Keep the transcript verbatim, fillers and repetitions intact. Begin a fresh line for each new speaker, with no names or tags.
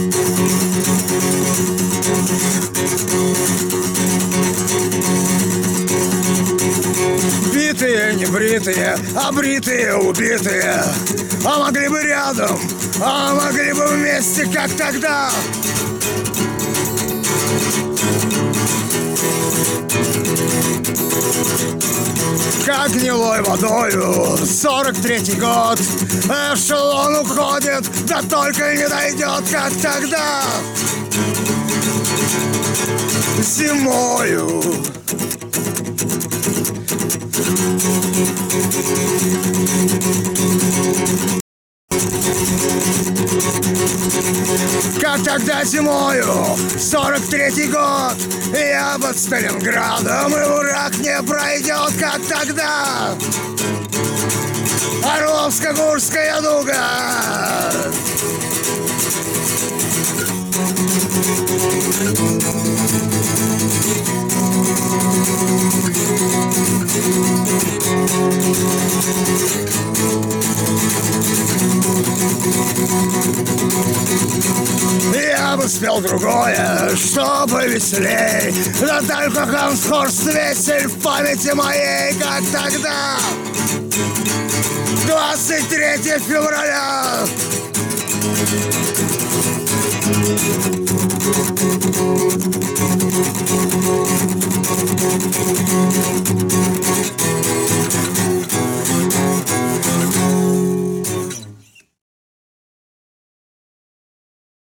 Битые, не бритые, а бритые, убитые. А могли бы рядом, а могли бы вместе, как тогда. Как гнилой водою, сорок третий год. Эшелон уходит, да только не дойдет, как тогда. Зимою. Как тогда зимою, сорок третий год. Я под Сталинградом, и враг не пройдет, как тогда. Орловско-Курская дуга. Я бы спел другое, чтобы веселей. Да только Хансхорст весель в памяти моей, как тогда. двадцать третьего февраля.